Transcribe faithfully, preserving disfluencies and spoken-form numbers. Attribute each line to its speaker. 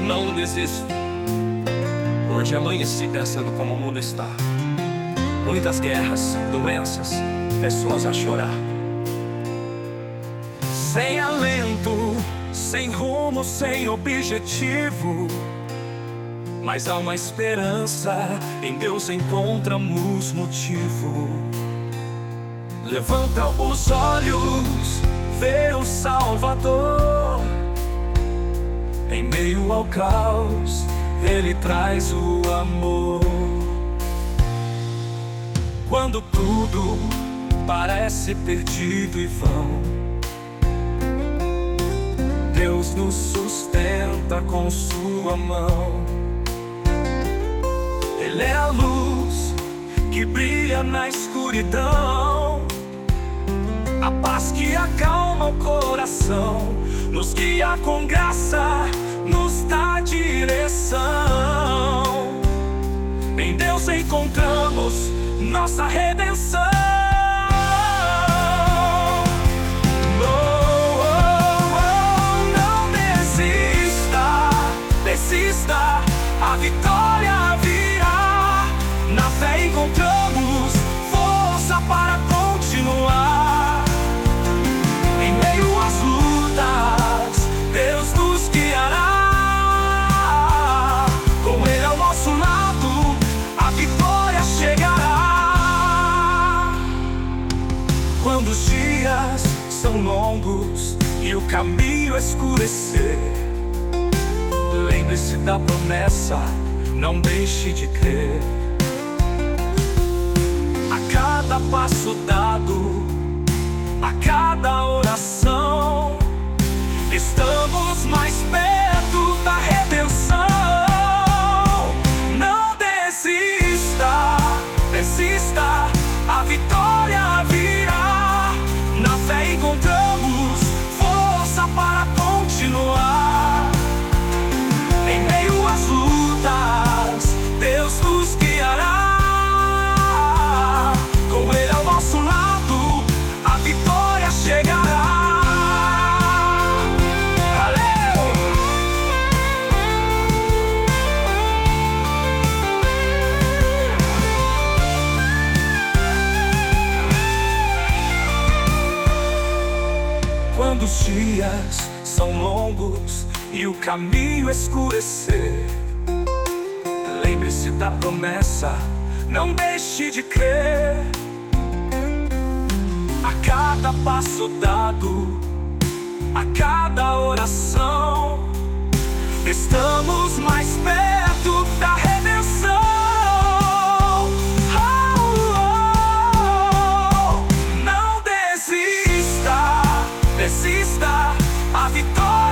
Speaker 1: não desisto. Hoje amanheci pensando como o mundo está. Muitas guerras, doenças, pessoas a chorar. Sem alento, sem rumo, sem objetivo. Mas há uma esperança, em Deus encontramos motivo. Levanta os olhos, vê o Salvador. Em meio ao caos, Ele traz o amor. Quando tudo parece perdido e vão, Deus nos sustenta com sua mão. Ele é a luz que brilha na escuridão, a paz que acalma o coração, nos guia com graça, nos dá direção. Em Deus encontramos nossa redenção. Oh, oh, oh, não desista, desista, a vitória virá. Na fé encontramos força para continuar. Em meio às lutas, Deus nos guiará. Com Ele ao nosso lado, a vitória chegará. Quando os dias são longos e o caminho escurecer, lembre-se da promessa, não deixe de crer. A cada passo dado, a cada oração, estamos mais perto da redenção. Não desista, desista, a vitória virá. Na fé encontramos força para continuar. Em meio às lutas, Deus nos guiará. Com Ele ao nosso lado, a vitória chegará. Valeu! Quando os dias são longos e o caminho escurecer, lembre-se da promessa, não deixe de crer. A cada passo dado, a cada oração, estamos mais perto da redenção. Oh, oh, oh. Não desista, desista, a vitória